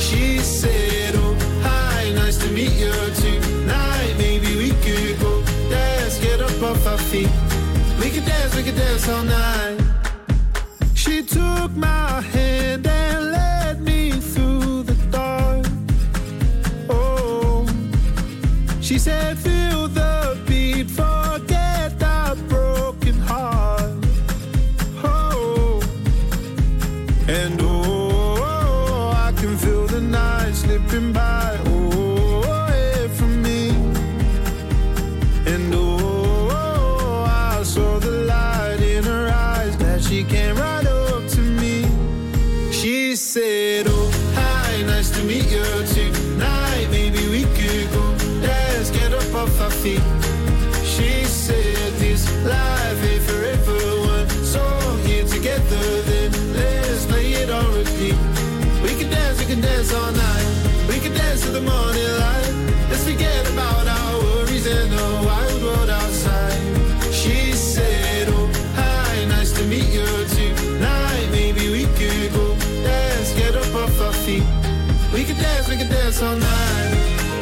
She said, oh, hi, nice to meet you tonight. Maybe we could go dance, get up off our feet. We could dance all night. She took my hand and led me through the dark. Oh, she said, feel the beat, forget that broken heart. Oh, and oh, I can feel the night slipping by. Oh, away from me. And oh, I saw the light in her eyes that she came right up to me. She said, oh, hi, nice to meet you tonight. Maybe we could go dance, get up off our feet. She said, this life ain't forever. One song here together, then let's play it on repeat. We can dance all night. We can dance to the morning light. Let's forget about our worries and the wild world outside. She said, oh, hi, nice to meet you tonight. Maybe we could go dance, get up off our feet. We can dance all night.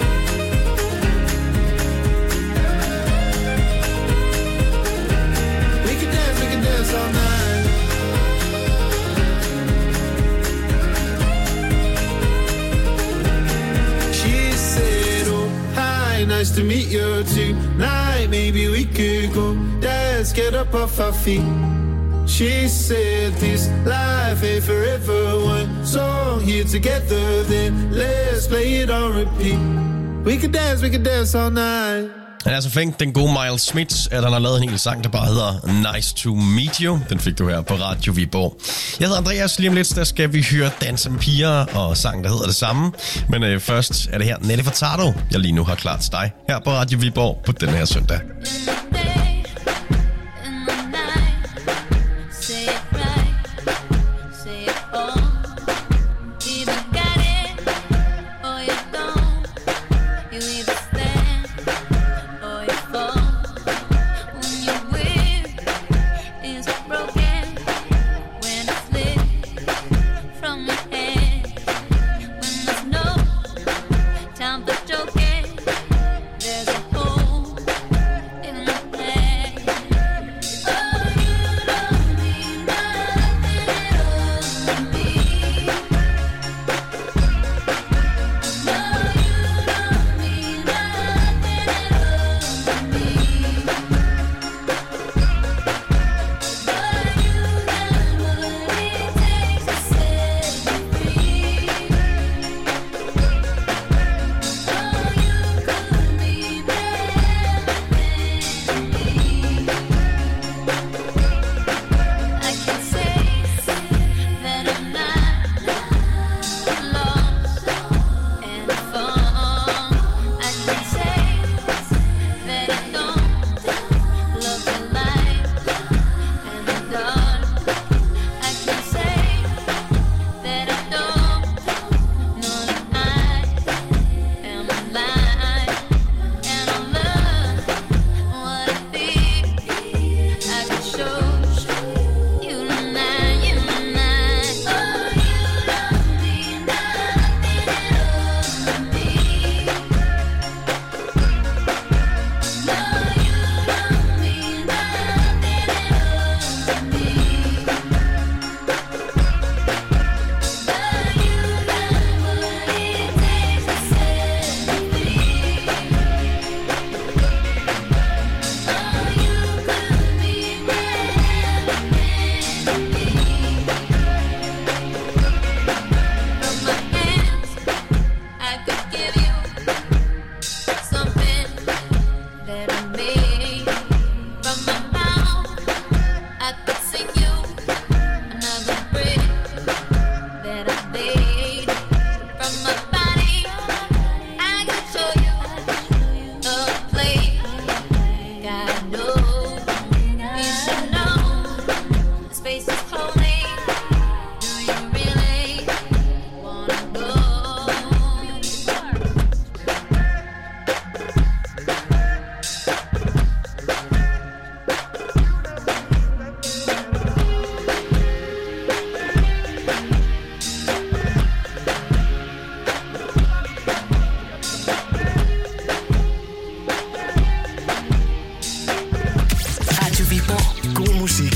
We can dance all night. She said, oh, hi, nice to meet you tonight. Maybe we could go dance, get up off our feet. She said, this life ain't forever. One song here together, then let's play it on repeat. We can dance all night. Han er altså flink, den gode Miles Smith, at han har lavet en hel sang, der bare hedder Nice to Meet You. Den fik du her på Radio Viborg. Jeg hedder Andreas, lige om lidt, der skal vi høre Danse med piger og sang, der hedder det samme. Men først er det her Nelly Furtado, jeg lige nu har klar til dig her på Radio Viborg på den her søndag. Time for joking. There's a hole in my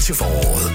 til foråret.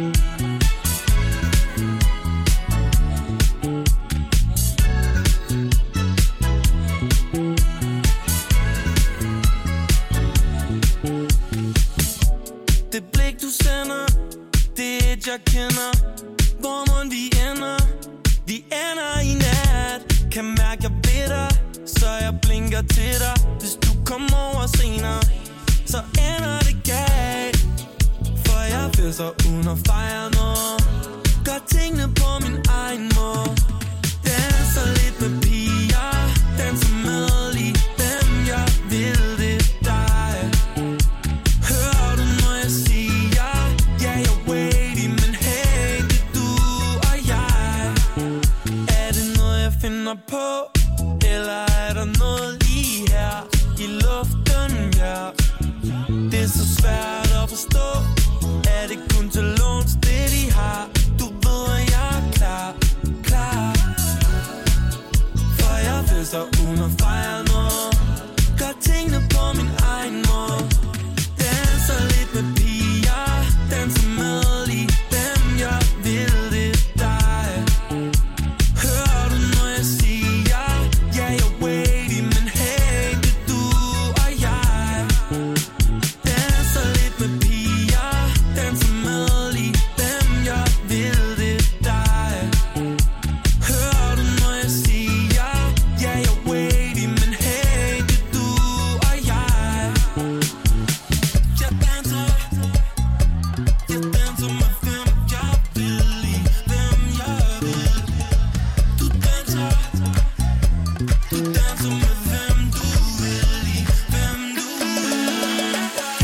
Det blik du sender, det er et jeg kender. Hvor må vi ender? Vi ender i nat. Kan mærke jeg ved dig, så jeg blinker til dig. Hvis du kommer over senere, så ender det galt. For jeg vil så uden at fejre noget. Gør tingene på min egen måde. Danser lidt med piger, danser med lige dem jeg vil, det er dig. Hører du når jeg siger, ja jeg waiting, men hey det er du og jeg. Er det noget jeg finder på, eller er der noget lige her i luften, ja. Det er så svært at forstå. Er det kun til låns, det de har? Du ved, at jeg er klar, klar. For jeg vil så uden at fejre noget. Gør tingene på min egen måde. Danser lidt med piger, danser med lige dem jeg vil, det er dig. Hører du når jeg siger, ja jeg waiting, men hey det er du og jeg. Danser lidt med piger, danser med lige dem jeg vil, det er dig. Hører du når jeg siger, ja jeg waiting, men hey det er du og jeg. Jeg danser med dem jeg vil, lige dem jeg vil. Du danser med hvem du vil, lige hvem du vil.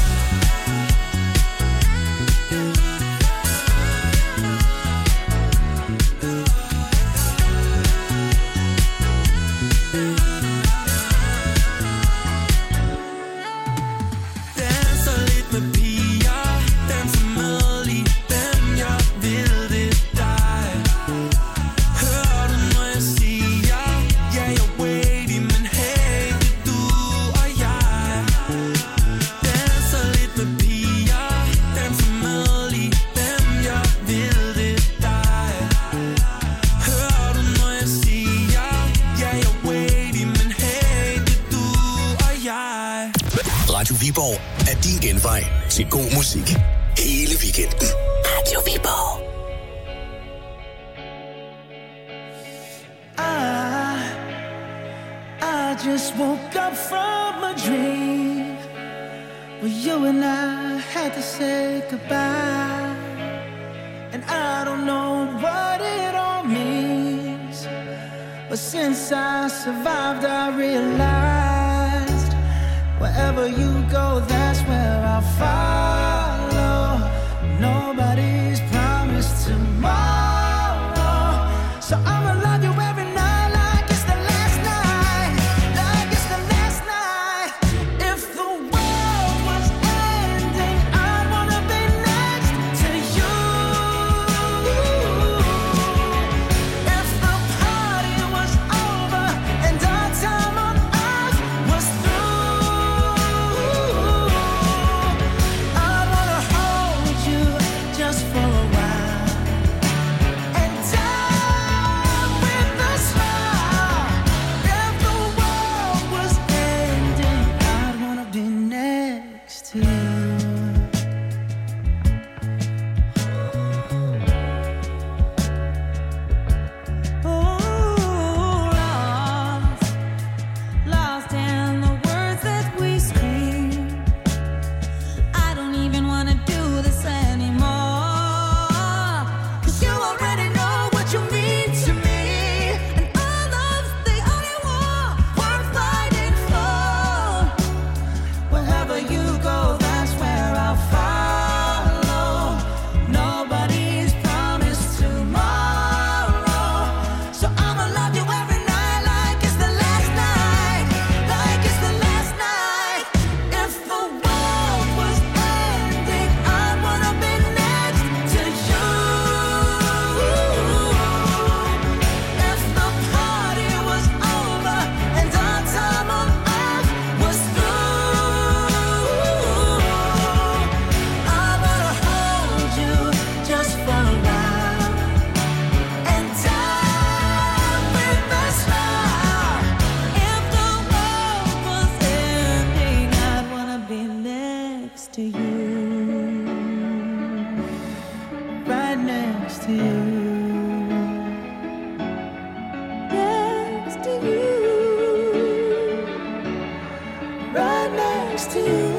Danser lidt med piger, danser med lige dem jeg vil, det er dig. Hører du når jeg siger, ja jeg waiting, men hey det er du og jeg. Danser lidt med piger, danser med lige dem jeg vil, det er dig. Hører du når jeg siger, ja jeg waiting, men hey det er du og jeg. Radio Viborg er din genvej til god musik hele weekenden. Radio Viborg. I just woke up from a dream where you and I had to say goodbye. And I don't know what it all means, but since I survived I realized wherever you go, that's where I'll follow. Nobody's promised tomorrow, so I'ma love you every night like it's the last night, like it's the last night. If the world was ending, I'd wanna be next to you. If the party was over and our time on earth was through, I wanna hold you just for a while and die with a smile. If the world was ending, I'd wanna be next to you. Lost in the words that we scream. I don't even wanna do this anymore, 'cause you already know what you mean to me, and our love's the only war worth fighting for. Wherever you go, that's to you, right next to you, next to you, right next to you.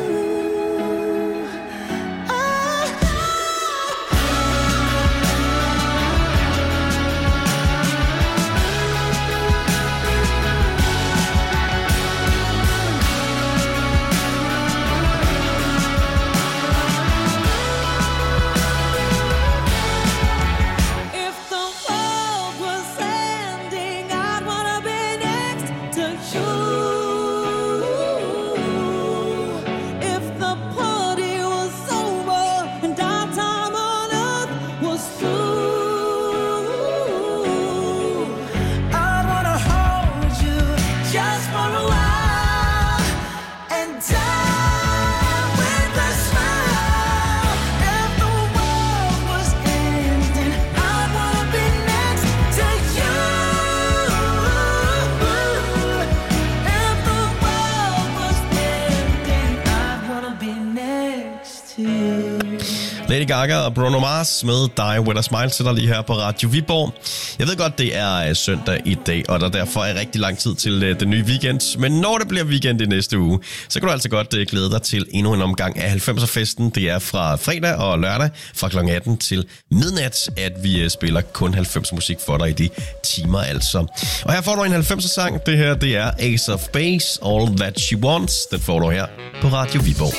Lady Gaga og Bruno Mars med Die With A Smile til dig lige her på Radio Viborg. Jeg ved godt, det er søndag i dag, og der derfor er rigtig lang tid til den nye weekend. Men når det bliver weekend i næste uge, så kan du altså godt glæde dig til endnu en omgang af 90'er-festen. Det er fra fredag og lørdag fra kl. 18 til midnat, at vi spiller kun 90'er-musik for dig i de timer altså. Og her får du en 90'er-sang. Det her, det er Ace of Base, All That She Wants. Den får du her på Radio Viborg.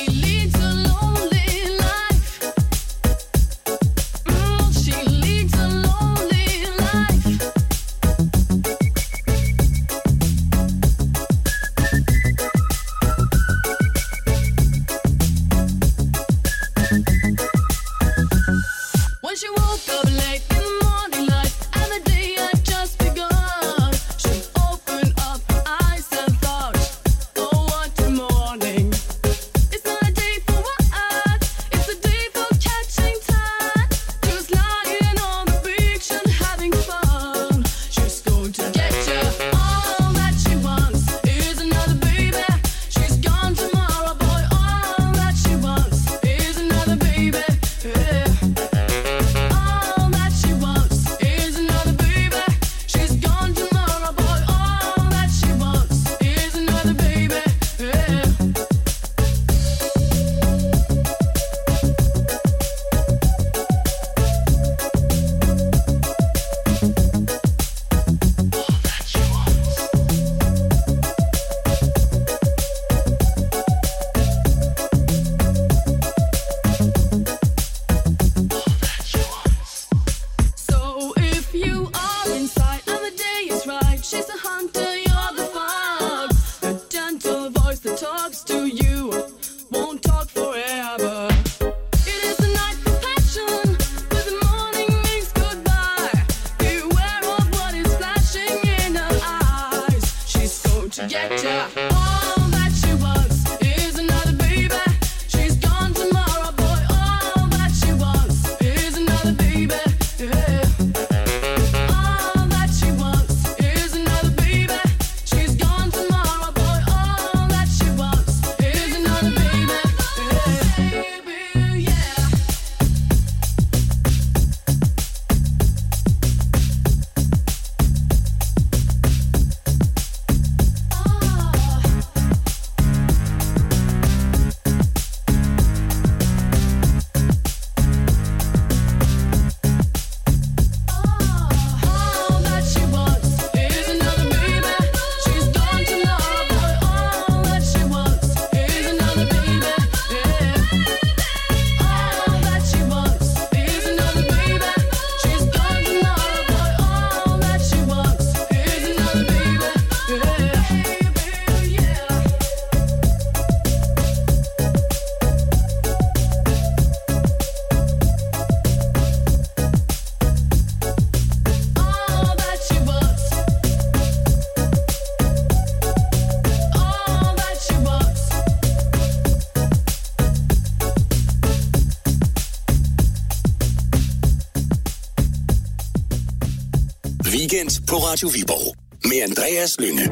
Weekend på Radio Viborg med Andreas Lynge.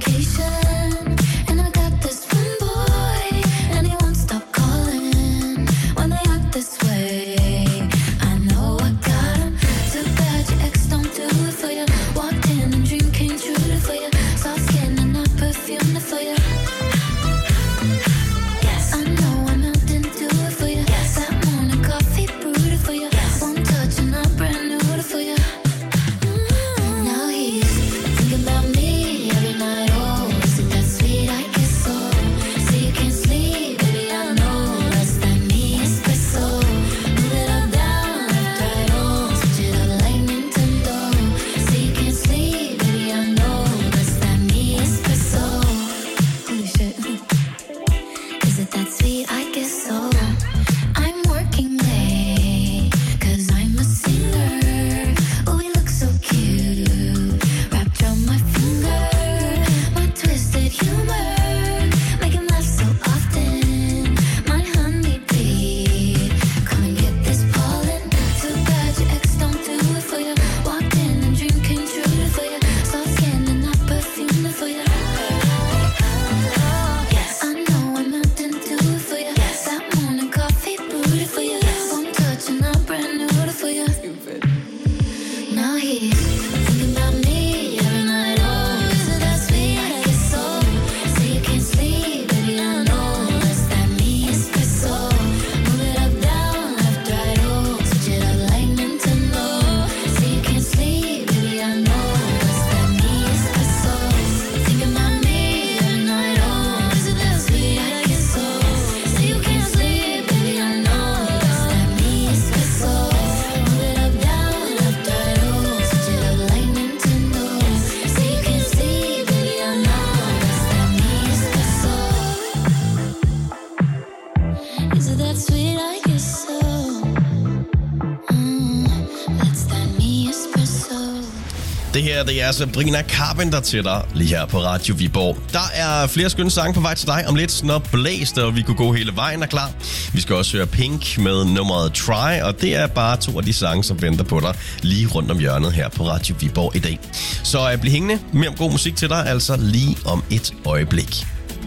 Det her, det er Sabrina Carpenter til dig, lige her på Radio Viborg. Der er flere skønne sange på vej til dig om lidt, når blæst, og vi kunne gå hele vejen er klar. Vi skal også høre Pink med nummeret Try, og det er bare 2 af de sange, som venter på dig lige rundt om hjørnet her på Radio Viborg i dag. Så bliv hængende, mere om god musik til dig, altså lige om et øjeblik.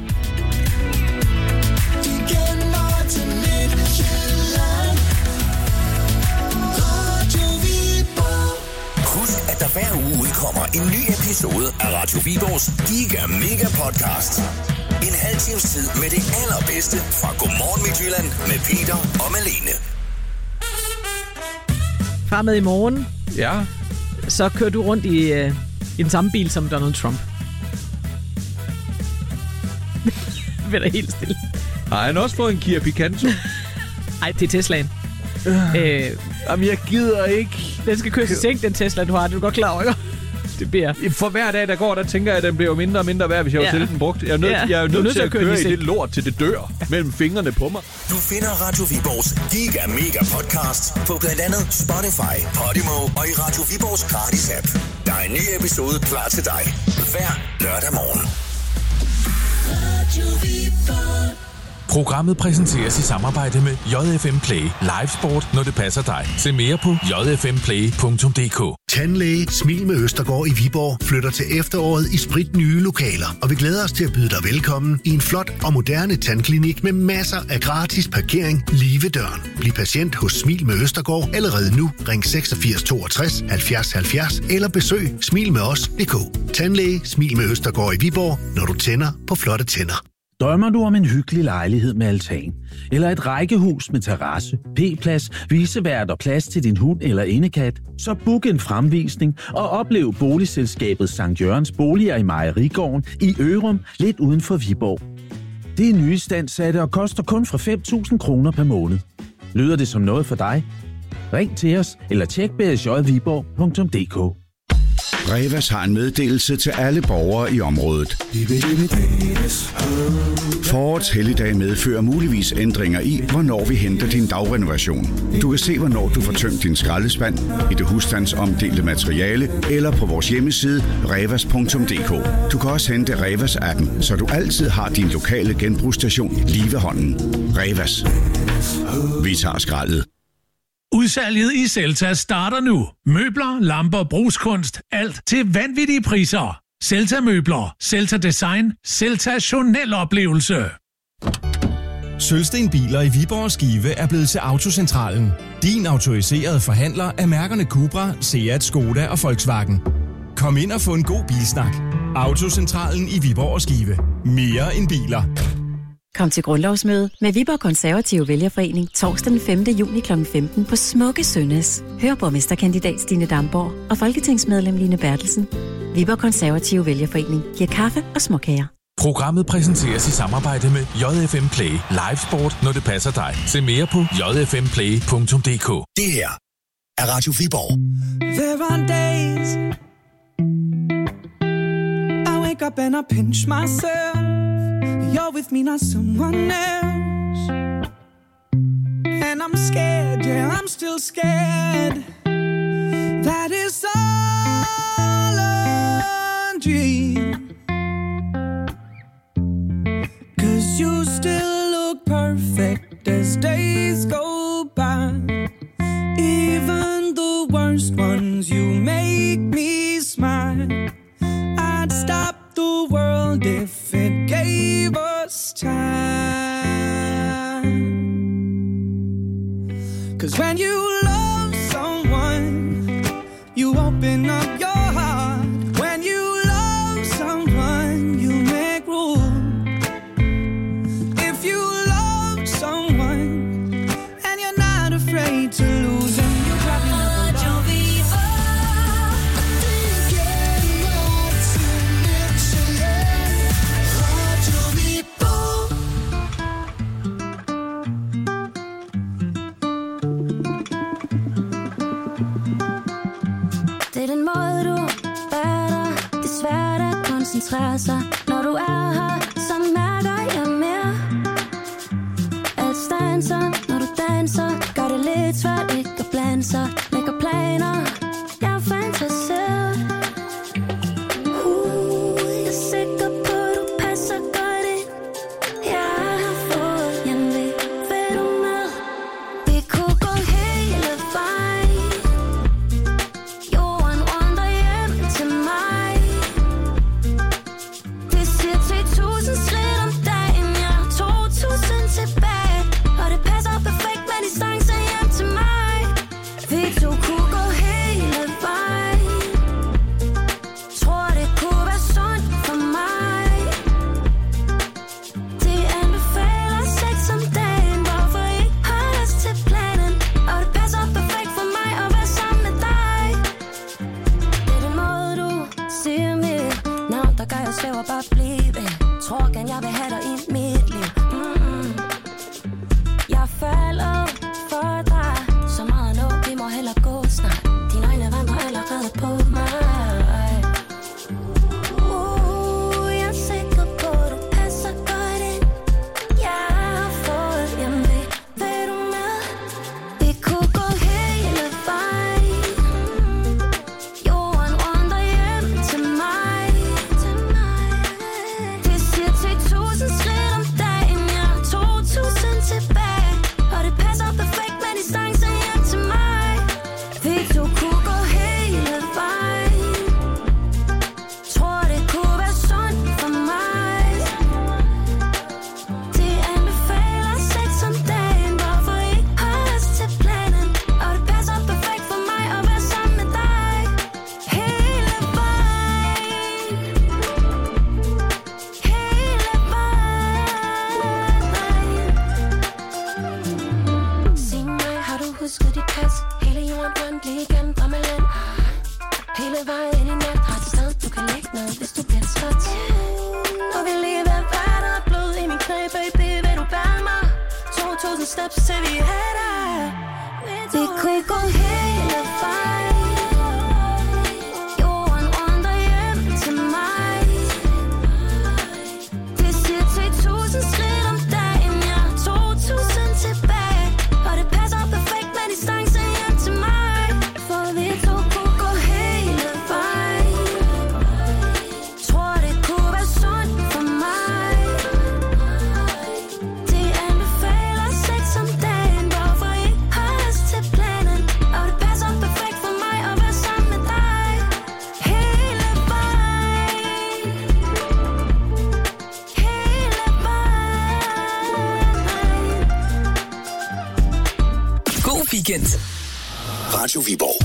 Der hver uge udkommer en ny episode af Radio Viborgs Giga Mega Podcast. En halv times tid med det allerbedste fra Godmorgen Midtjylland med Peter og Malene. Far med i morgen. Ja. Så kører du rundt i den samme bil som Donald Trump. Det er helt stille. Har han også fået en Kia Picanto? Nej, det er Teslaen. Jamen, jeg gider ikke. Den skal køre til sænk, den Tesla, du har. Det er du godt klar over, ikke? Det bliver... For hver dag, der går, der tænker jeg, at den bliver mindre og mindre værd, hvis jeg var selv den brugt. Jeg er nødt til at køre i det lort, til det dør mellem fingrene på mig. Du finder Radio Viborgs Giga Mega Podcast på blandt andet Spotify, Podimo og i Radio Viborgs gratis app. Der er en ny episode klar til dig hver lørdag morgen. Radio Viborg. Programmet præsenteres i samarbejde med JFM Play. Live sport, når det passer dig. Se mere på jfmplay.dk. Tandlæge Smil med Østergaard i Viborg flytter til efteråret i spritnye lokaler, og vi glæder os til at byde dig velkommen i en flot og moderne tandklinik med masser af gratis parkering lige ved døren. Bliv patient hos Smil med Østergaard allerede nu. Ring 86 62 70 70 eller besøg smilmedos.dk. Tandlæge Smil med Østergaard i Viborg, når du tænder på flotte tænder. Drømmer du om en hyggelig lejlighed med altan? Eller et rækkehus med terrasse, p-plads, visevært og plads til din hund eller indekat? Så book en fremvisning og oplev boligselskabet Sankt Jørgens Boliger i Mejerigården i Ørum, lidt uden for Viborg. Det er nyistandssatte og koster kun fra 5.000 kroner per måned. Lyder det som noget for dig? Ring til os eller tjek bsjviborg.dk. Revas har en meddelelse til alle borgere i området. Forårets helligdag medfører muligvis ændringer i, hvornår vi henter din dagrenovation. Du kan se, hvornår du får tømt din skraldespand i det husstandsomdelte materiale eller på vores hjemmeside revas.dk. Du kan også hente Revas-appen, så du altid har din lokale genbrugsstation lige ved hånden. Revas. Vi tager skraldet. Udsalget i Celta starter nu. Møbler, lamper, brugskunst, alt til vanvittige priser. Celta Møbler, Celta Design, Celtationel oplevelse. Sølvsten Biler i Viborg og Skive er blevet til Autocentralen. Din autoriserede forhandler af mærkerne Cupra, Seat, Skoda og Volkswagen. Kom ind og få en god bilsnak. Autocentralen i Viborg og Skive. Mere end biler. Kom til grundlovsmøde med Viborg Konservative Vælgerforening torsdag den 5. juni kl. 15 på Smukke Sønnes. Hør borgmesterkandidat Stine Damborg og folketingsmedlem Line Bertelsen. Viborg Konservative Vælgerforening giver kaffe og småkager. Programmet præsenteres i samarbejde med JFM Play. Live sport, når det passer dig. Se mere på jfmplay.dk. Det her er Radio Viborg. There are days I wake up and I pinch myself. You're with me, not someone else. And I'm scared, yeah, I'm still scared. That is all a dream. 'Cause you still look perfect as days go by. Even the worst ones, you make me smile. I'd stop the world if it gave us time. 'Cause when you love someone, you open up your heart. When you love someone, you make room. If you love someone and you're not afraid to lose them, you probably never love. Det er den måde, du bærer. Det er svært at koncentrere sig. Når du er her, så mærker jeg mere. Alt stanser, når du danser. Gør det lidt svært ikke at blande sig. Lægger planer, jeg er fantaseret. Jeg er sikker på, du passer godt ind. Jeg har fået hjemve. Vil du med? Vi kunne gå hele vejen. Jorden rundt og hjem til mig. Vi siger 10.000 skridt om dagen. Jeg har 2.000 tilbage. Og det passer perfekt med distance hjem til mig. Vi to kunne gå hele vejen. Tror det kunne være sundt for mig. De anbefaler sex om dagen. Hvorfor ikke holde os til planen? Og det passer perfekt for mig at være sammen med dig. Det er den måde du siger mit navn, der gør jeg svæver bare blive. Tror gerne jeg vil have dig i mit liv. Jeg falder for dig så meget nu, vi må hellere gå snart. Dine øjne vandrer allerede på mig. Jeg er sikker på, du passer godt ind. Jeg har fået hjemve. Vil du med? Vi kunne gå hele vejen. Jorden rundt og hjem til mig. Vi siger 10.000 skridt om dagen. Jeg har 2.000 tilbage. Og det passer perfekt med distance hjem til mig. Vi to kunne gå hele vejen. Tror det kunne være sundt for mig. De anbefaler sex om dagen. Hvorfor ikke holde os til planen? Og det passer perfekt for mig at være sammen med dig. Hele vejen. Hele vejen. Sig mig, har du husket dit pas? Hele jorden rundt, lige igennem drømmeland. Hele vejen i nat har et sted, du kan lægge ned, hvis du bliver træt. Og vi lige ved vand og blod i min knæ, baby, vil du bære mig? 2.000 steps til vi er der. Vi kunne gå hele vejen. Jorden rundt og hjem til mig. Vi siger 10.000 skridt om dagen. Jeg har 2.000 tilbage. Og det passer perfekt med distance hjem til mig. For vi to kunne gå hele vejen. Tror det kunne være sundt for mig. De anbefaler sex om dagen. Hvorfor ikke holde os til planen? Og det passer perfekt for mig. weekend. Radio Viborg.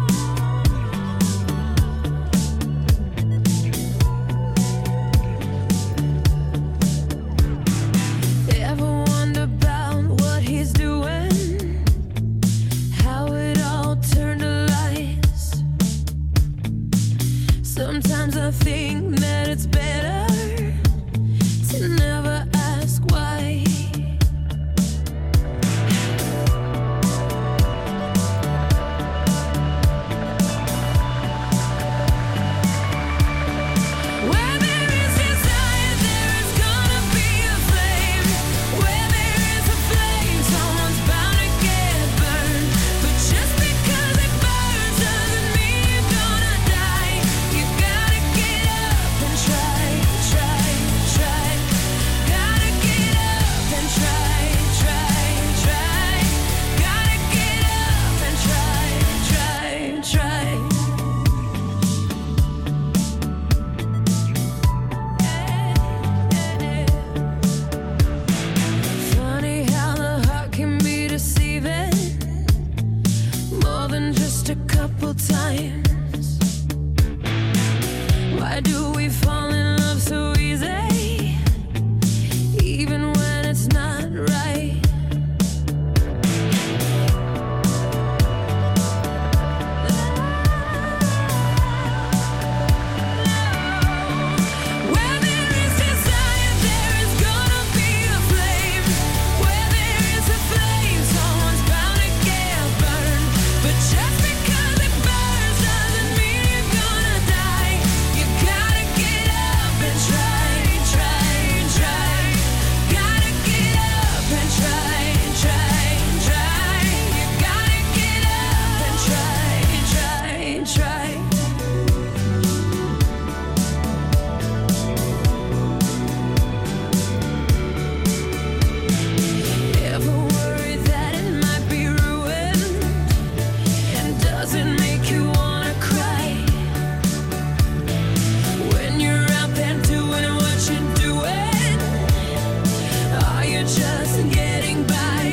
Sometimes I think that it's better to never ask why. Where there is desire, there is gonna be a flame. Where there is a flame, someone's bound to get burned. But just because it burns doesn't mean you're gonna die. You gotta get up and try, try, try. Gotta get up and try, try, try. Gotta get up and try, try, try. Funny how the heart can be deceiving more than just a couple times. Why do we fall in love so easy, even when it's not right? Where there is desire, there is gonna be a flame. Where there is a flame, someone's bound to get burned. But just because it burns doesn't mean you're gonna die. You gotta get up and try, try, try. Gotta get up and try, try, try. You gotta get up and try, try, try. Ever worried that it might be ruined? And does it make you wanna cry? When you're out there doing what you're doing, are you just getting by?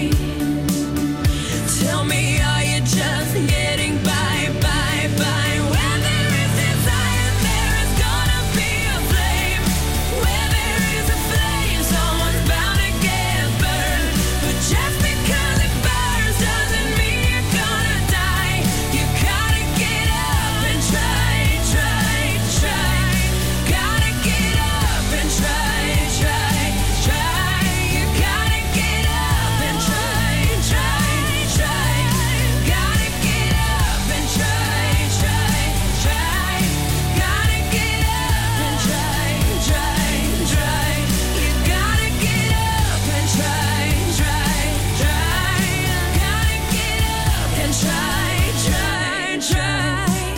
Tell me, are you just getting by, by, by? Where there is desire, there is gonna be a flame. Where there is a flame, someone's bound to get burned. But just because it burns doesn't mean you're gonna die. You gotta get up and try, try, try. Gotta get up and try, try, try. You gotta get up and try, try, try. Gotta get up and try, try, try. Gotta get up and try, try, try. You gotta get up and try, try, try. Gotta get up and try, try, try.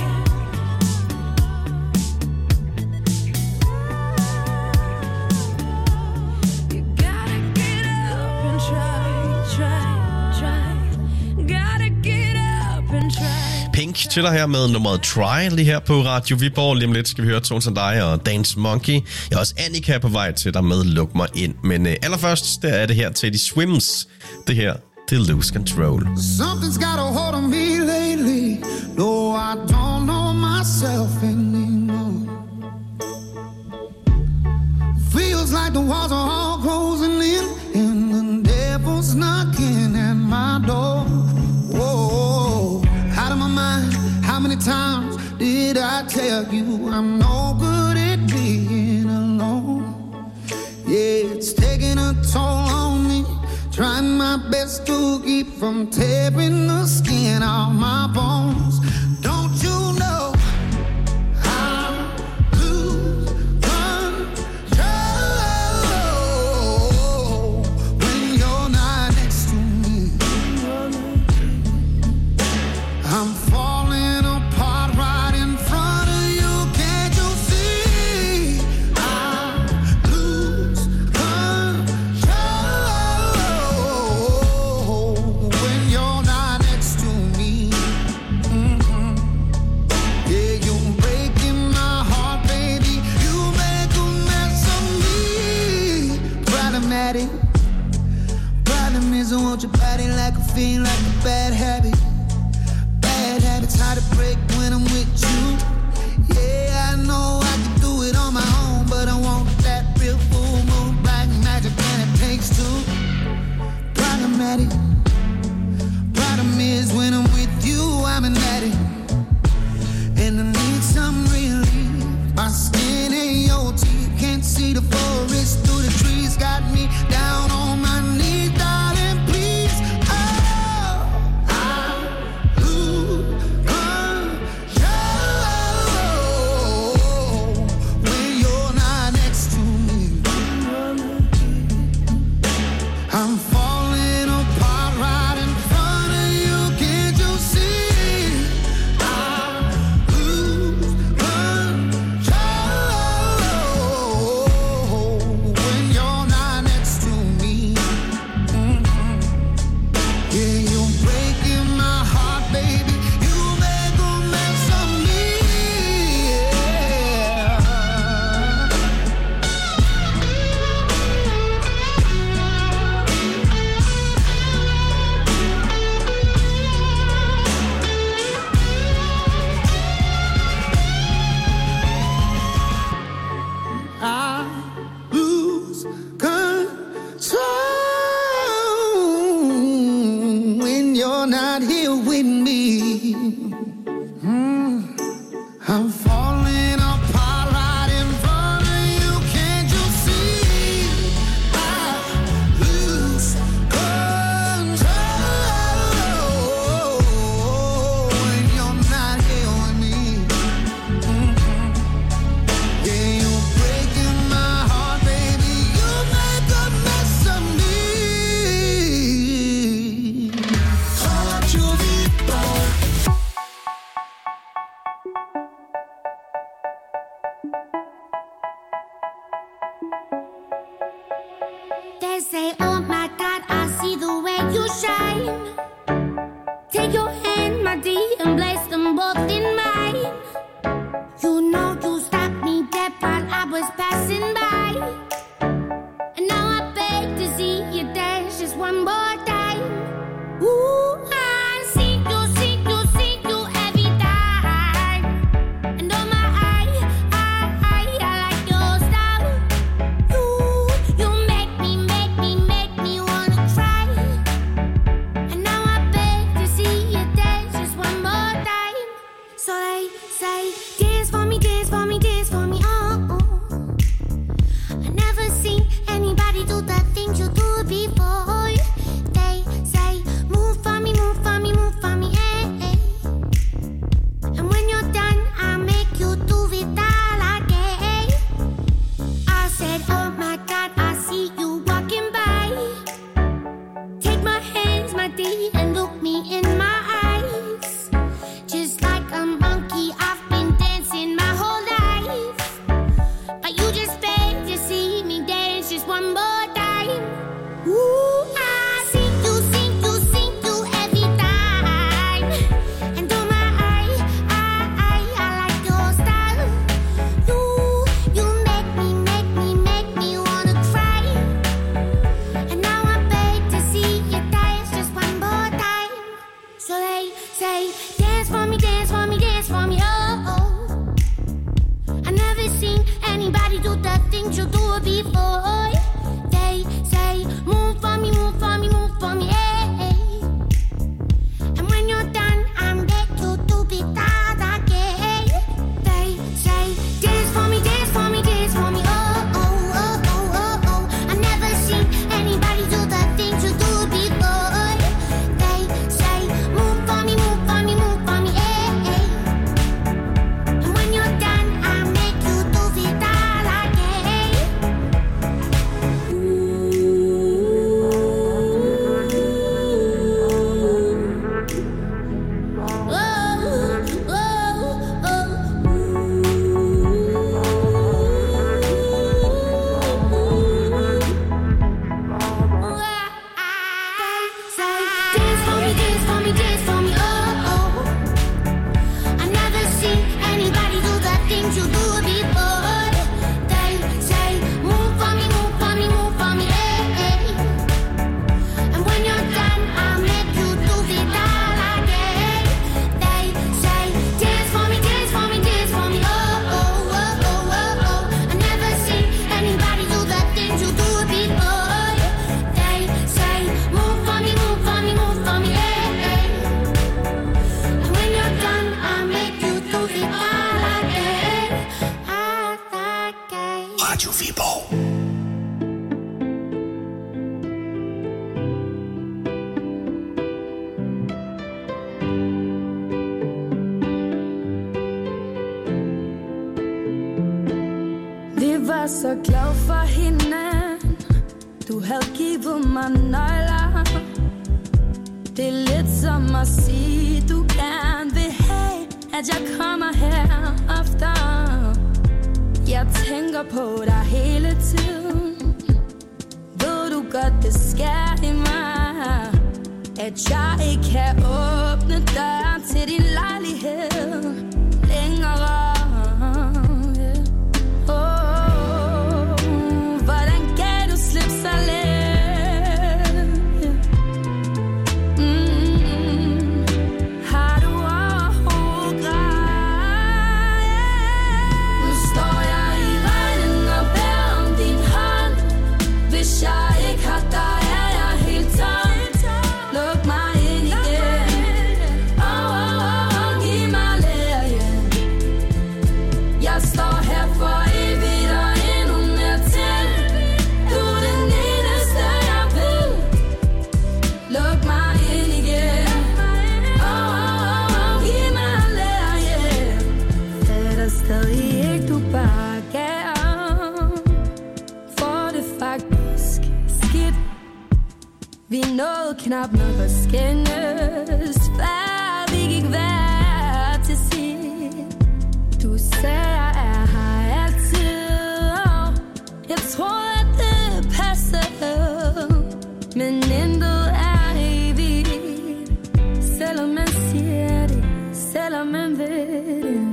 You gotta get up and try, try, try. Gotta get up and try. Pink til dig her med nummeret Try, lige her på Radio Viborg. Lige om lidt skal vi høre Tones and I og Dance Monkey. Jeg er også Annika på vej til dig med Luk mig ind. Men allerførst, der er det her til de Swims. Det her, det er Lose Control. Something's got a hold on me lately. No, I don't know myself anymore. Feels like the walls are all closing in, and the devil's knocking at my door. Whoa, out of my mind. How many times did I tell you I'm no good at being alone? Yeah, it's taking a toll on me. Trying my best to keep from tearing the skin off my bones. Don't you know I lose control when you're not next to me? I'm falling apart right in front of you. Can't you see? I lose control when you're not next to me. Yeah, you're breaking my heart, baby. You make a mess of me. Problematic. Problem isn't what your body like a fiend, like a bad habit. Bad habits hard to break when I'm with you. Yeah, I know I can do it on my own, but I want that real full moon, black magic, and it takes two. Problematic. Problem is when I'm with you, I'm an addict, and I need some relief. My skin ain't your teeth, can't see the forest through the trees. Got me down on my knees, darling, please. Oh, I lose control when you're not next to me. I'm falling apart right in front of you, can't you see? I lose control when you're not next to me. Yeah, you're breaking my heart, baby. You make a mess of me. I lose control when you're not here with me. I'm falling apart right in front of you, can't you see? I lose control when you're not here with me. Yeah, you're breaking my heart, baby. You make a mess of me. Radio Viborg. They say, oh my God, I see the way you shine. Take your hand, my dear, and place them both in mine. You know you stopped me dead while I was passing by. And now I beg to see you dance just one more time. Ooh, I see you, see you, see you every time. And oh my, I like your style. You make me wanna cry. And now I beg to see you dance just one more time. So they say, dance for me, dance for me, dance for me, oh. I never seen anybody do the things you do before. They say, move for me, move for me, move for me, eh, eh. And when you're done, I'll make you do it all again. I said, oh my God, I see you walking by. Take my hands, my dear, and look me in my eyes. Just like a monkey, I've been dancing my whole life. But you just beg to see me dance just one more time. Ooh, I see you, see you, see you every time. And oh my, I like your style. You make me wanna cry. And now I beg to see you dance just one more time. So they say, dance for me, dance for me, dance for me, oh, oh. I never seen anybody do the things you do before. They say, move for me, move for me, move for me, eh, eh. And when you're done, I'm back to do it all again. They say, dance for me, dance for me, dance for me, oh, oh, oh, oh, oh, oh. I never seen anybody do the things you do before. They say, move for me, move for me, move for me, eh, eh. And when you're done, I'll make you do it all again. Viborg. Vi var så glad for hinanden. Du havde givet mig nøgler. Det er lidt som at sige, du gerne vil have, at jeg kommer her oftere. Jeg tænker på dig hele tiden. Ved du godt, det sker i mig, at jeg ikke kan åbne døren til din lejlighed længere. Vi nåede knap nok at skændes, før vi gik hver til sit. Du sagde, jeg er her altid, og jeg troede, at det passede. Men intet er evigt, selvom man siger det, selvom man ved det.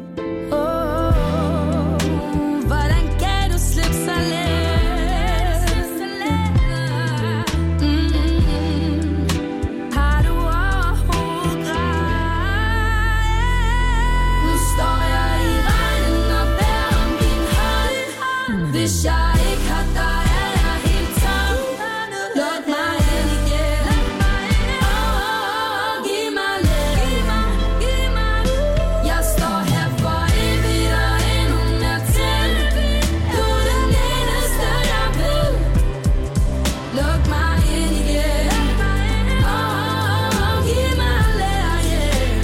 Hvordan kan du slippe så let? Hvis jeg ikke har dig, er jeg helt tom. Luk mig ind igen. Giv mig lidt. Jeg står her for evigt og endnu mere til. Du er den eneste, jeg vil. Luk mig ind igen. Giv mig lidt.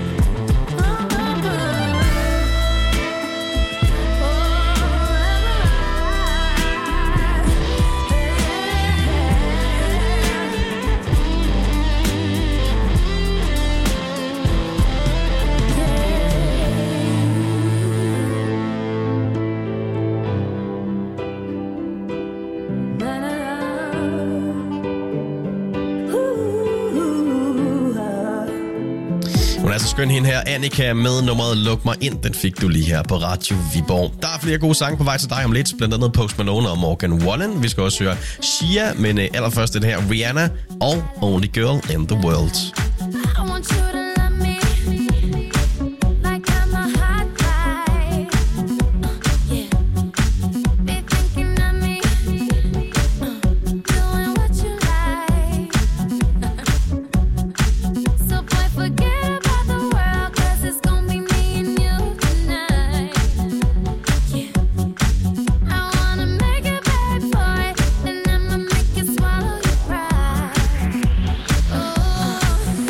Hun er så skøn hende her, Annika, med nummeret Luk mig ind. Den fik du lige her på Radio Viborg. Der er flere gode sange på vej til dig om lidt, blandt andet Post Malone og Morgan Wallen. Vi skal også høre Sia, men allerførst den her Rihanna og Only Girl in the World. I want you to love me like I'm a hot guy. Yeah. Be thinking of me, doing what you like. So boy, forget about the world, 'cause it's gonna be me and you tonight. Yeah. I wanna make it bad for it, and I'ma make you swallow your pride. Oh.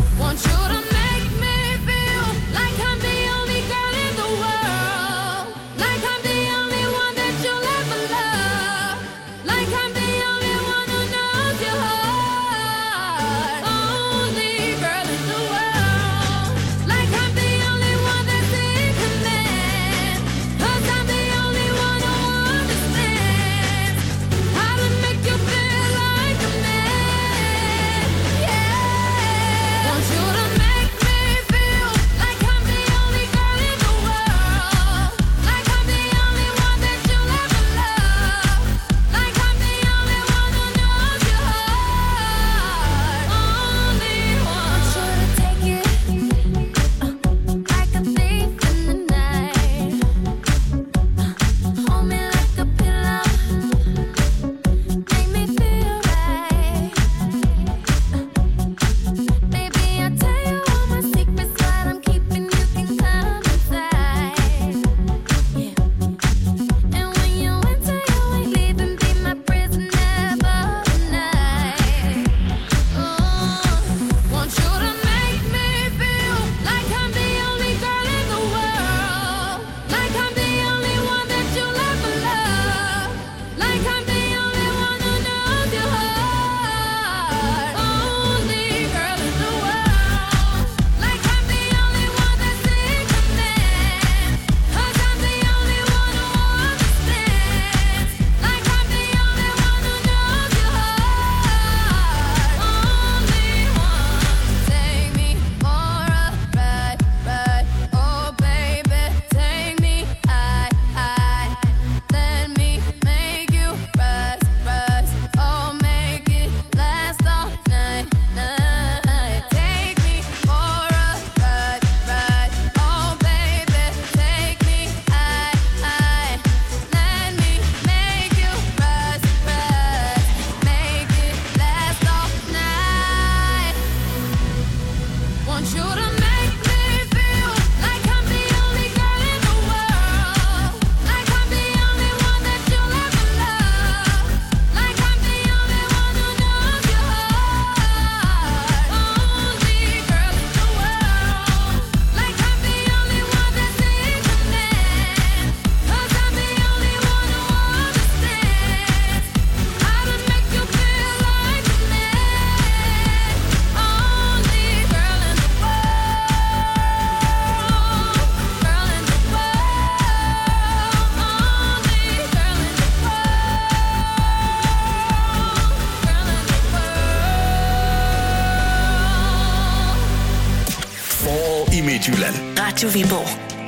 Midtjylland. Radio Viborg.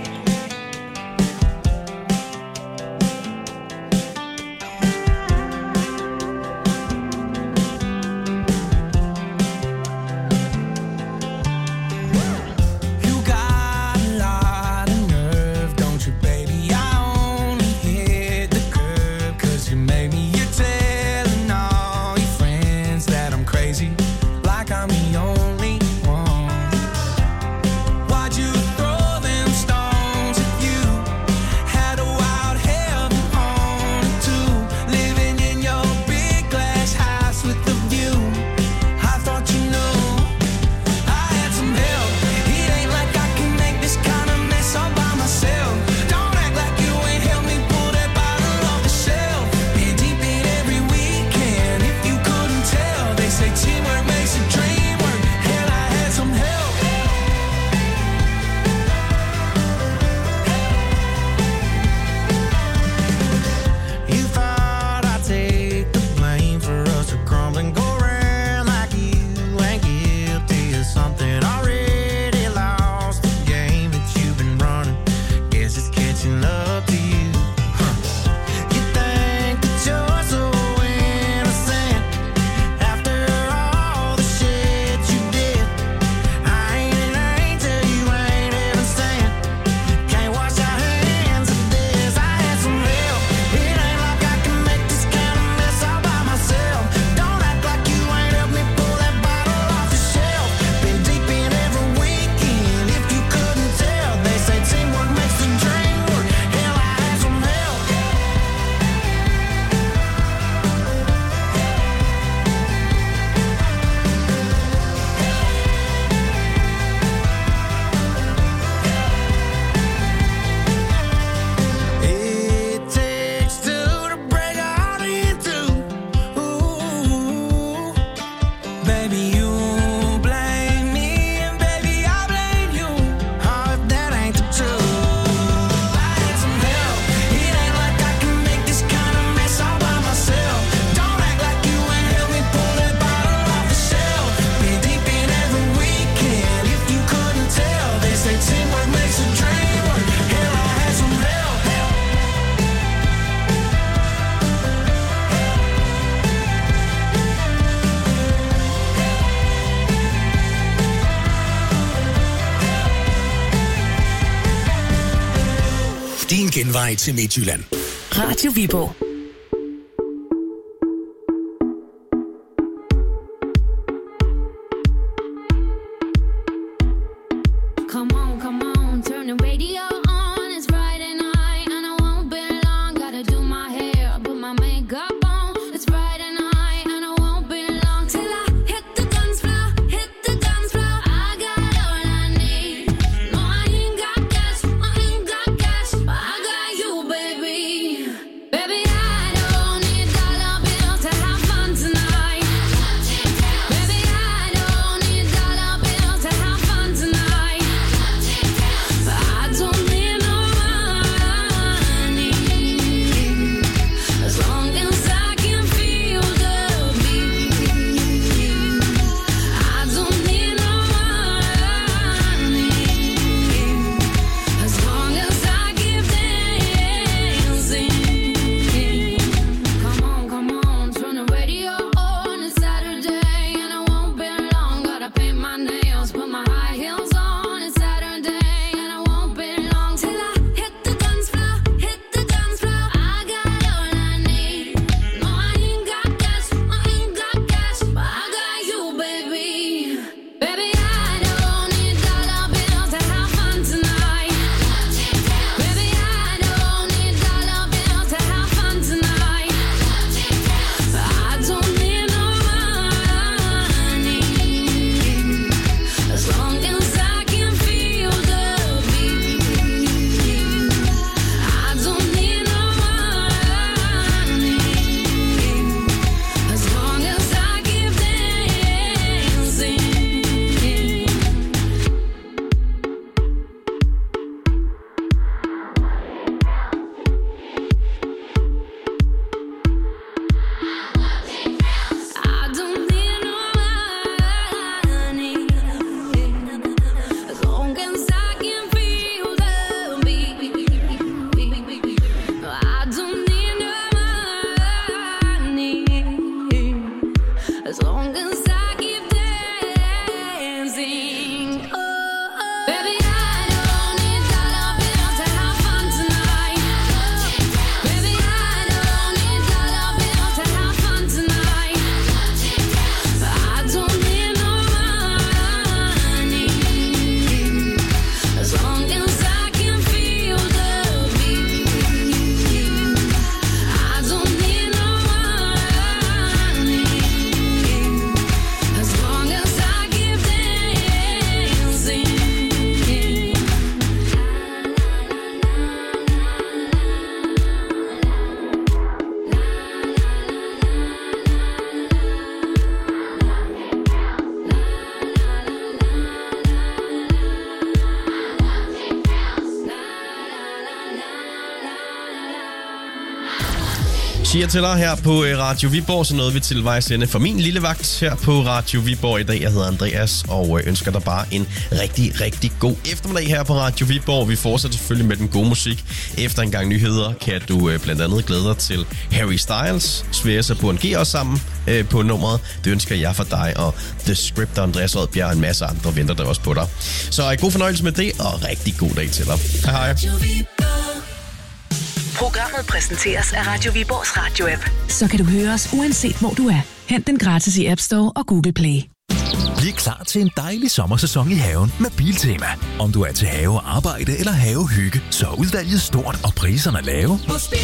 Din genvej til Midtjylland. Radio Viborg. As long as I siger til dig her på Radio Viborg, så nåede vi til vejs ende for min lille vagt her på Radio Viborg i dag. Jeg hedder Andreas og ønsker dig bare en rigtig, rigtig god eftermiddag her på Radio Viborg. Vi fortsætter selvfølgelig med den gode musik. Efter en gang nyheder kan du blandt andet glæde dig til Harry Styles, Sværes og Burn G også sammen på nummeret. Det ønsker jeg for dig, og The Script og Andreas Oddbjerg og en masse andre venter der også på dig. Så god fornøjelse med det, og rigtig god dag til dig. Hej hej. Programmet præsenteres af Radio Viborgs radio-app. Så kan du høre os uanset hvor du er. Hent den gratis i App Store og Google Play. Bliv klar til en dejlig sommersæson i haven med Biltema. Om du er til have, arbejde eller havehygge, så er udvalget stort og priserne lave.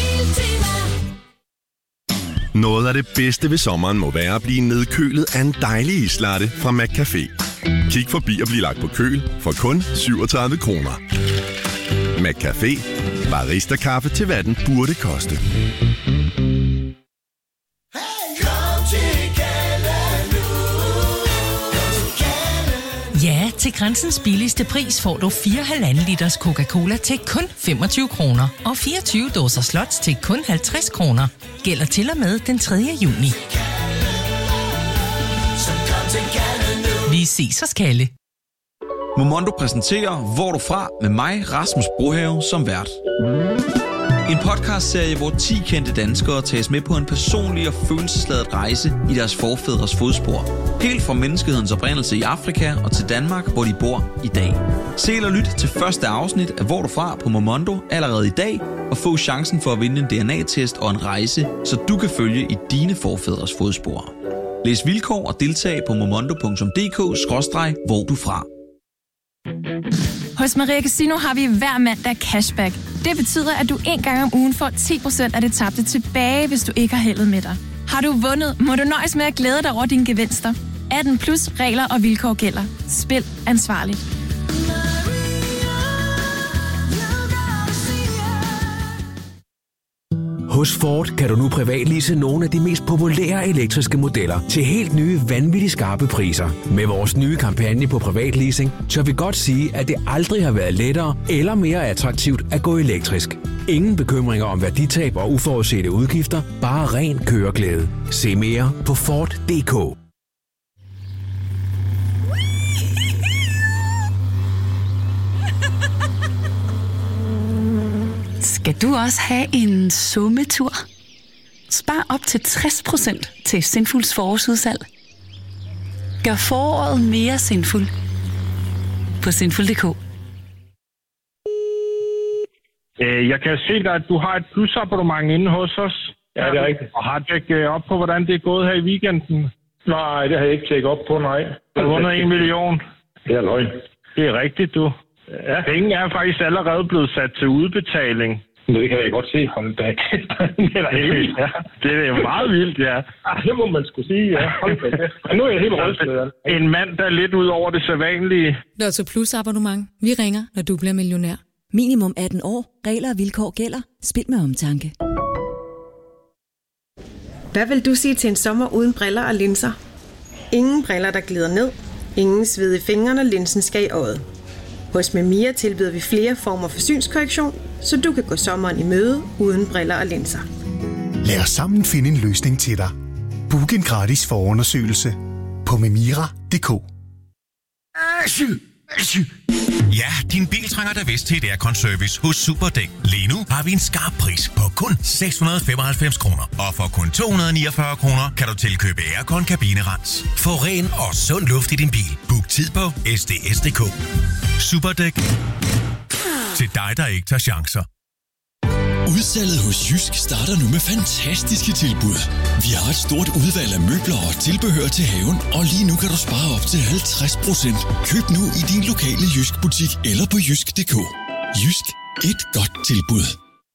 Noget af det bedste ved sommeren må være at blive nedkølet af en dejlig islatte fra McCafé. Kig forbi og bliv lagt på køl for kun 37 kroner. McCafé. Barista-kaffe til hvad den burde koste. Ja, til Grænsens billigste pris får du 4,5 liters Coca-Cola til kun 25 kroner. Og 24 dåser Slots til kun 50 kroner. Gælder til og med den 3. juni. Vi ses hos Kalle. Momondo præsenterer Hvor du fra med mig, Rasmus Brohave, som vært. En podcastserie, hvor 10 kendte danskere tages med på en personlig og følelsesladet rejse i deres forfædres fodspor. Helt fra menneskehedens oprindelse i Afrika og til Danmark, hvor de bor i dag. Se eller lyt til første afsnit af Hvor du fra på Momondo allerede i dag, og få chancen for at vinde en DNA-test og en rejse, så du kan følge i dine forfædres fodspor. Læs vilkår og deltag på momondo.dk/hvor du fra. Hos Maria Casino har vi hver mandag cashback. Det betyder, at du en gang om ugen får 10% af det tabte tilbage, hvis du ikke har heldet med dig. Har du vundet, må du nøjes med at glæde dig over dine gevinster. 18 plus regler og vilkår gælder. Spil ansvarligt. Hos Ford kan du nu privatlease nogle af de mest populære elektriske modeller til helt nye, vanvittigt skarpe priser. Med vores nye kampagne på privatleasing, tør vi godt sige, at det aldrig har været lettere eller mere attraktivt at gå elektrisk. Ingen bekymringer om værditab og uforudsete udgifter, bare ren køreglæde. Se mere på Ford.dk. Skal du også have en summetur? Spar op til 60% til Sinfuls forårsudsalg. Gør foråret mere sinful på sinful.dk. Jeg kan se dig, at du har et plusabonnement inde hos os. Ja, det er rigtigt. Og har tjekket op på, hvordan det er gået her i weekenden? Nej, det har jeg ikke tjekket op på, nej. Du har vundet 1 million. Det er løgn. Det er rigtigt, du. Ja. Penge er faktisk allerede blevet sat til udbetaling. Det kan jeg godt se. Hold da. Det er da helt vildt. Ja. Det er jo meget vildt, ja. Det må man skulle sige, ja. Hold da. Men nu er jeg helt rystet. En mand, der er lidt ud over det sædvanlige. Lotto Plus abonnement. Vi ringer, når du bliver millionær. Minimum 18 år. Regler og vilkår gælder. Spil med omtanke. Hvad vil du sige til en sommer uden briller og linser? Ingen briller, der glider ned. Ingen sved i fingrene, linsen skal i øjet. Hos Memia tilbyder vi flere former for synskorrektion, så du kan gå sommeren i møde uden briller og linser. Lad os sammen finde en løsning til dig. Book en gratis forundersøgelse på memira.dk. Ja, din bil trænger da vist til et aircon-service hos Superdæk. Lige nu har vi en skarp pris på kun 695 kroner. Og for kun 249 kroner kan du tilkøbe aircon kabinerens. Få ren og sund luft i din bil. Book tid på sds.dk. Superdæk. Til dig, der ikke tager chancer. Udsalget hos Jysk starter nu med fantastiske tilbud. Vi har et stort udvalg af møbler og tilbehør til haven, og lige nu kan du spare op til 50%. Køb nu i din lokale Jysk butik eller på jysk.dk. Jysk. Et godt tilbud.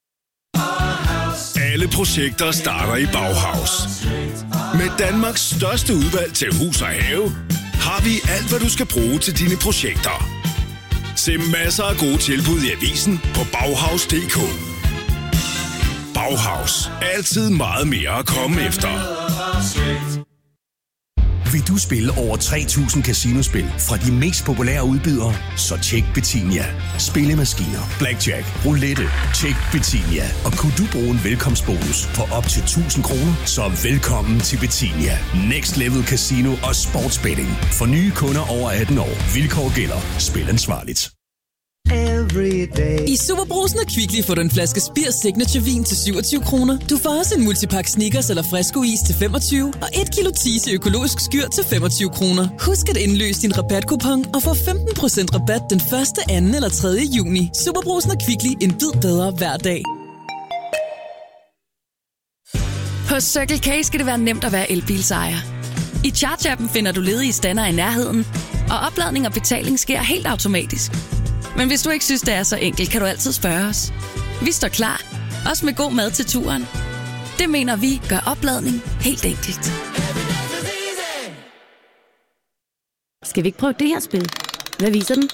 Alle projekter starter i Bauhaus. Med Danmarks største udvalg til hus og have, har vi alt, hvad du skal bruge til dine projekter. Se masser af gode tilbud i avisen på Bauhaus.dk. Bauhaus. Altid meget mere at komme efter. Vil du spille over 3.000 casinospil fra de mest populære udbydere? Så tjek Betinia. Spillemaskiner, blackjack, roulette. Tjek Betinia. Og kunne du bruge en velkomstbonus på op til 1.000 kroner? Så velkommen til Betinia. Next Level Casino og Sportsbetting. For nye kunder over 18 år. Vilkår gælder. Spil ansvarligt. I Superbrugsen og Kvickly får du en flaske Spir Signature Vin til 27 kroner. Du får også en multipakke Snickers eller Fresco Is til 25 og 1 kilo Tise økologisk skyr til 25 kroner. Husk at indløse din rabatkupon og få 15% rabat den 1., 2. eller 3. juni. Superbrugsen og Kvickly, en bid bedre hver dag. Hos Circle K skal det være nemt at være elbilsejer. I Charge-appen finder du ledige standere i nærheden, og opladning og betaling sker helt automatisk. Men hvis du ikke synes, det er så enkelt, kan du altid spørge os. Vi står klar, også med god mad til turen. Det mener vi gør opladning helt enkelt. Skal vi ikke prøve det her spil? Hvad viser den?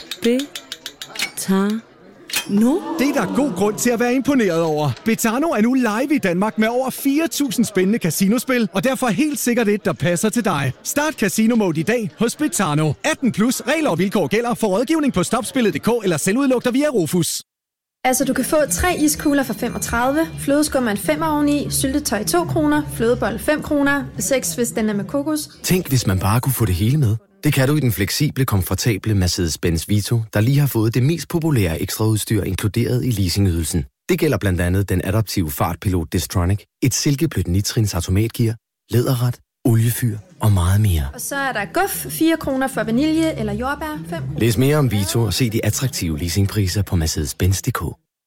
No? Det er der god grund til at være imponeret over. Betano er nu live i Danmark med over 4.000 spændende casinospil, og derfor helt sikkert et, der passer til dig. Start Casino Mode i dag hos Betano. 18 plus, regler og vilkår gælder. For rådgivning på stopspillet.dk eller selvudluk dig via Rufus. Altså, du kan få 3 iskugler for 35, flødeskum med en 5 oveni, syltetøj 2 kroner, flødebold 5 kroner, 6 hvis den er med kokos. Tænk, hvis man bare kunne få det hele med. Det kan du i den fleksible, komfortable Mercedes-Benz Vito, der lige har fået det mest populære ekstraudstyr inkluderet i leasingydelsen. Det gælder blandt andet den adaptive fartpilot Distronic, et silkeblødt nitrins automatgear, læderret, oliefyr og meget mere. Og så er der guf, 4 kroner for vanilje eller jordbær, 5 kroner. Læs mere om Vito og se de attraktive leasingpriser på Mercedes-Benz.dk.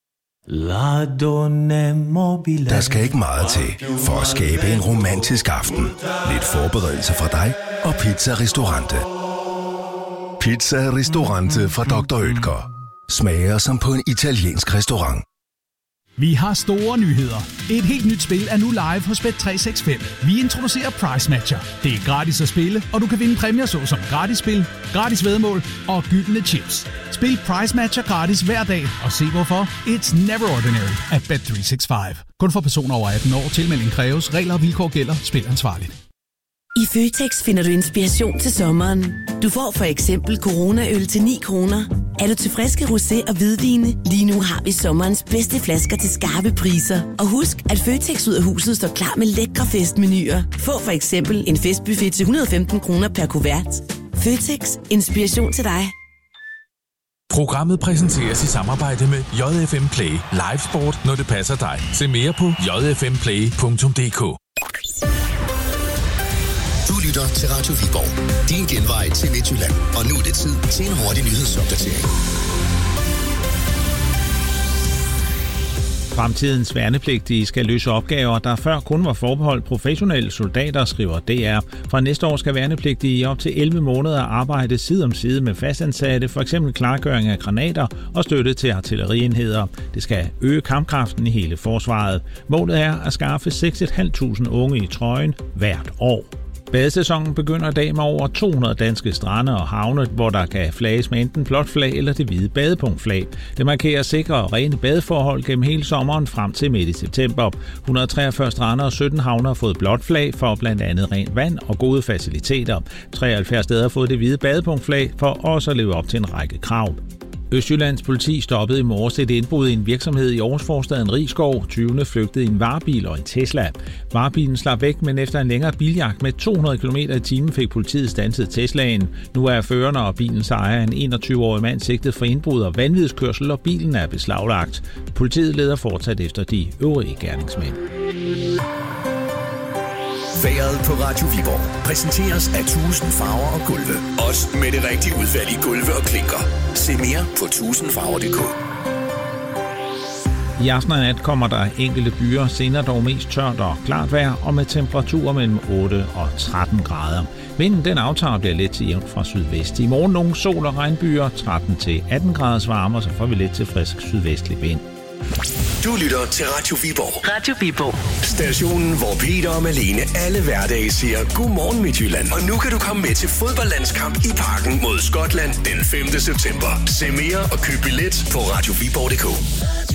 Der skal ikke meget til for at skabe en romantisk aften. Lidt forberedelse fra dig og Pizza Ristorante. Pizza Ristorante fra Dr. Oetker. Smager som på en italiensk restaurant. Vi har store nyheder. Et helt nyt spil er nu live hos Bet365. Vi introducerer Price Matcher. Det er gratis at spille, og du kan vinde præmier såsom gratis spil, gratis væddemål og gyldne chips. Spil Price Matcher gratis hver dag, og se hvorfor. It's never ordinary at Bet365. Kun for personer over 18 år. Tilmelding kræves. Regler og vilkår gælder. Spil ansvarligt. I Føtex finder du inspiration til sommeren. Du får for eksempel Corona-øl til 9 kroner. Er du til friske rosé og hvidvine? Lige nu har vi sommerens bedste flasker til skarpe priser. Og husk, at Føtex ud af huset står klar med lækre festmenuer. Få for eksempel en festbuffet til 115 kroner per kuvert. Føtex. Inspiration til dig. Programmet præsenteres i samarbejde med JFM Play. Live sport, når det passer dig. Se mere på jfmplay.dk. Du lytter til Radio Viborg. Din genvej til Midtjylland. Og nu er det tid til en hurtig nyhedsopdatering. Fremtidens værnepligtige skal løse opgaver, der før kun var forbeholdt professionelle soldater, skriver DR. Fra næste år skal værnepligtige i op til 11 måneder arbejde side om side med fastansatte, f.eks. klargøring af granater og støtte til artillerienheder. Det skal øge kampkraften i hele forsvaret. Målet er at skaffe 6.500 unge i trøjen hvert år. Badesæsonen begynder i dag med over 200 danske strande og havne, hvor der kan flages med enten blåt flag eller det hvide badepunktflag. Det markerer sikre og rene badeforhold gennem hele sommeren frem til midt i september. 143 strande og 17 havne har fået blåt flag for blandt andet rent vand og gode faciliteter. 73 steder har fået det hvide badepunktflag for også at leve op til en række krav. Østjyllands politi stoppede i morges et indbrud i en virksomhed i Aarhusforstaden Rigskov. 20. flygtede i en varebil og en Tesla. Varebilen slap væk, men efter en længere biljagt med 200 km/t fik politiet standset Teslaen. Nu er føreren og bilens ejer en 21-årig mand sigtet for indbrud og vanvidskørsel, og bilen er beslaglagt. Politiet leder fortsat efter de øvrige gerningsmænd. Vejret på Radio Viborg præsenteres af 1000 farver og gulve. Også med det rigtige udvalg i gulve og klinker. Se mere på 1000farver.dk. I aften og nat kommer der enkelte byer, senere dog mest tørt og klart vejr, og med temperaturer mellem 8 og 13 grader. Vinden den aftager bliver let til jævnt fra sydvest. I morgen nogle sol- og regnbyer, 13 til 18 graders varme, så får vi let til frisk sydvestlig vind. Du lytter til Radio Viborg. Radio Viborg. Stationen, hvor Peter og Malene alle hverdage siger godmorgen Midtjylland. Og nu kan du komme med til fodboldlandskamp i Parken mod Skotland den 5. september. Se mere og køb billet på radioviborg.dk.